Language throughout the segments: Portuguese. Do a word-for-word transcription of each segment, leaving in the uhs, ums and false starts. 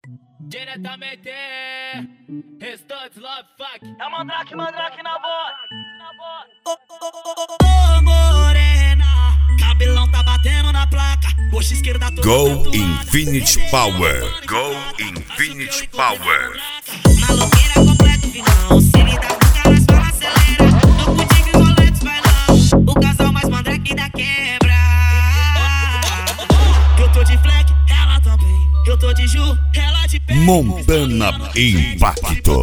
Diretamente, Restantes Love Fuck. É Mandrake, Mandrake na voz. Ô, ô, ô, ô, morena, cabelão tá batendo na placa. Coxa esquerda toda Go tatuada. Infinity Power. Go Infinity Power. Maloqueira completo, vilão. Se lhe dá com caras, fala, acelera. Tô contigo e Rolex, vai não. O casal mais mandrake da quebra. Eu tô de fleck, ela também. Eu tô de Ju, ela de pé. Montana Impacto.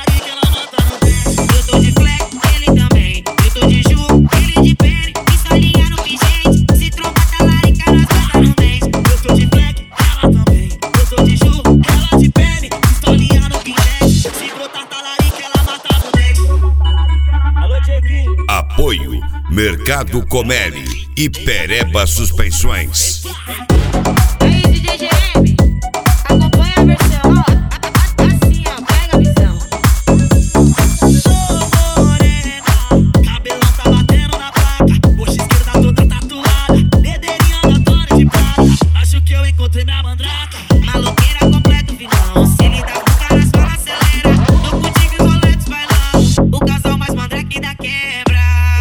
Eu tô de fleck, ele também. Eu tô de Ju, ele de pé. Pistolinha no pingente. Se tromba, tá larica, nós bota no dente. Eu tô de fleck, ela também. Eu tô de Ju, ela de pé. Pistolinha no pingente. Se brotar, tá larica, ela mata no dente. Alô, Dieguinho. Apoio Mercado Comeli e Pereba Suspensões. Aí, D J G M, acompanha a versão, ó, assim, ó, pega a visão. Ô morena, cabelão tá batendo na placa. Coxa esquerda toda tatuada. Dedeirinho aleatório de prata. Acho que eu encontrei minha mandraca. Maloqueira completo, vilão. Se lhe dá com caras, fala, acelera. Tô contigo e Rolex, vai não. O casal mais mandrake da quebra.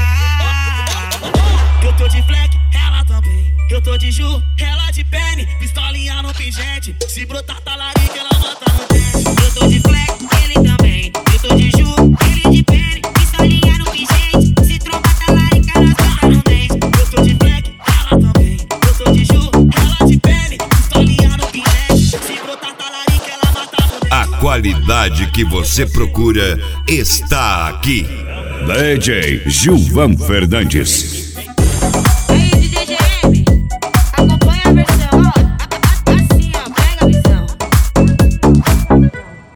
Eu tô de fleck, ela também. Eu tô de Ju, ela de pene. Pistolinha no pingente. Se brotar, tá larica, ela mata no dente. Eu tô de fleck, ele também. Eu tô de Ju, ele de pene. Pistolinha no pingente. Se tromba, tá larica, nós bota no dente. Eu tô de fleck, ela também. Eu tô de Ju, ela de pene. Pistolinha no pingente. Se brotar, tá larica, ela mata no dente. A qualidade que você procura está aqui. D J Gilvan Fernandes.